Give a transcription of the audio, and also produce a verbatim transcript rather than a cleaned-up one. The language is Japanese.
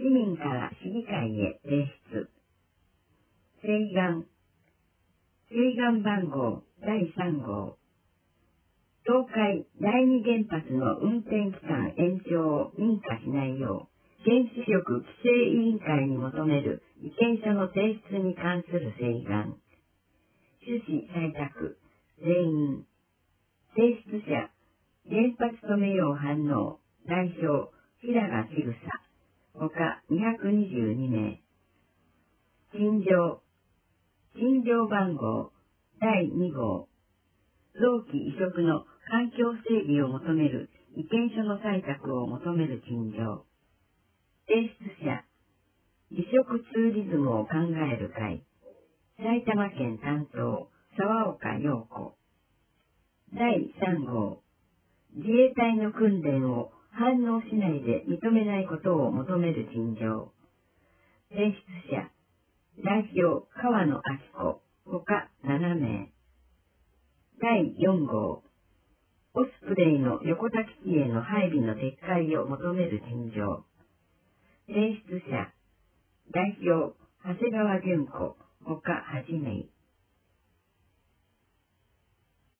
民から市議会へ提出。請願。請願番号だいさん号。東海第二原発の運転期間延長を認可しないよう、原子力規制委員会に求める意見書の提出に関する請願。趣旨採択。全員。提出者、原発止めよう反応、代表、平賀千草、ほかにひゃくにじゅうにめい。陳情。陳情番号だいに号。臓器移植の環境整備を求める意見書の採択を求める陳情。提出者、移植ツーリズムを考える会、埼玉県担当、沢岡陽子。だいさん号。自衛隊の訓練を反応しないで認めないことを求める陳情。提出者、代表、川野明子、ほかななめい。だいよん号。オスプレイの横田基地への配備の撤回を求める陳情。提出者、代表、長谷川純子、ほかはちめい。